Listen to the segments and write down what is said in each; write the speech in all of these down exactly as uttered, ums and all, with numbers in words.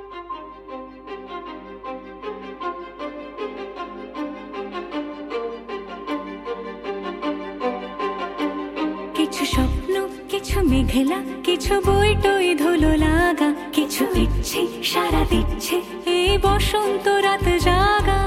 কিছু স্বপ্ন, কিছু মেঘলা, কিছু বই টই ধুলো লাগা, কিছু ইচ্ছে সারা দিচ্ছে এই বসন্ত রাত জাগা।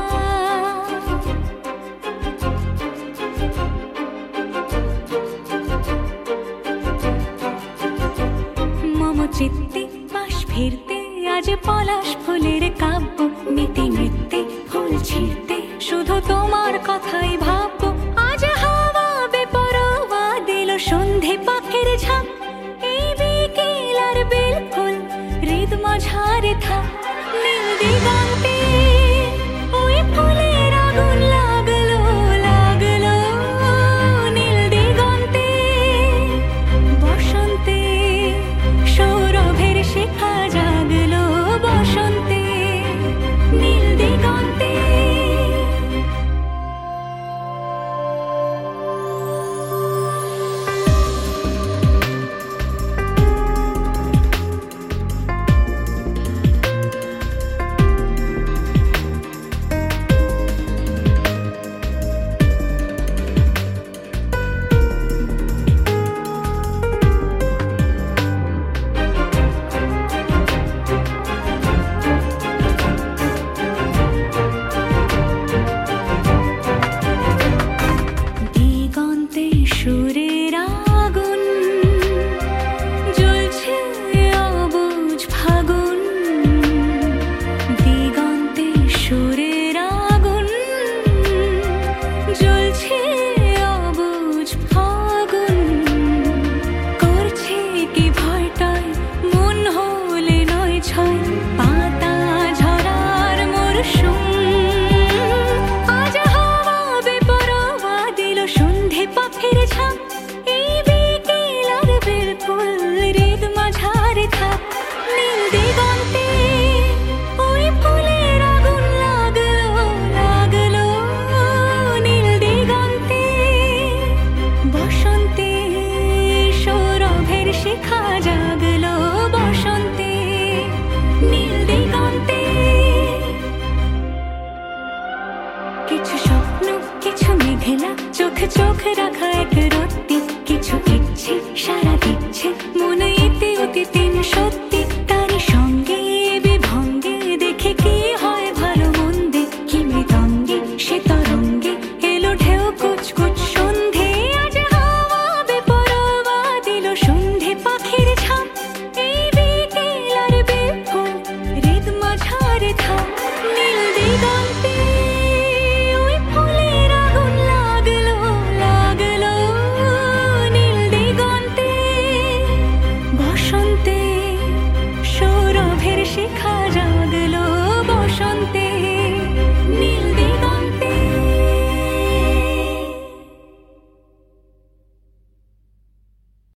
মম চিত্তে পাশ ফিরতে আজ পলাশ ফুলের কাব্য, নীতি নৃত্যে ফুল ছিঁড়তে শুধু তোমার কথাই ভাববো। আজ হাওয়া বেপরোয়া দিল সন্ধে পাখির ঝাঁক, এই বিকেল আর বেলফুল হৃদ মাঝারে থাক। নীল দিগন্তে ওই ফুলের আগুন লাগলো লাগলো, নীল দিগন্তে বসন্তে সৌরভের শিখা জাগলো, বসন্তে নীল দিগন্তে। দিগন্তে সুরের আগুন জ্বলছে অবুঝ ফাগুন, দিগন্তে সুরের আগুন জ্বলছে অবুঝ ফাগুন। করছে কি ভয়টায় মন হলে নয় ছয়, পাতা ঝরার মরশুম। আজ হাওয়া বেপরোয়া দিল সন্ধে পাখির ঝাঁক, এই বিকেল আর বেলফুল হৃদ মাঝারে থাক। নীল দিগন্তে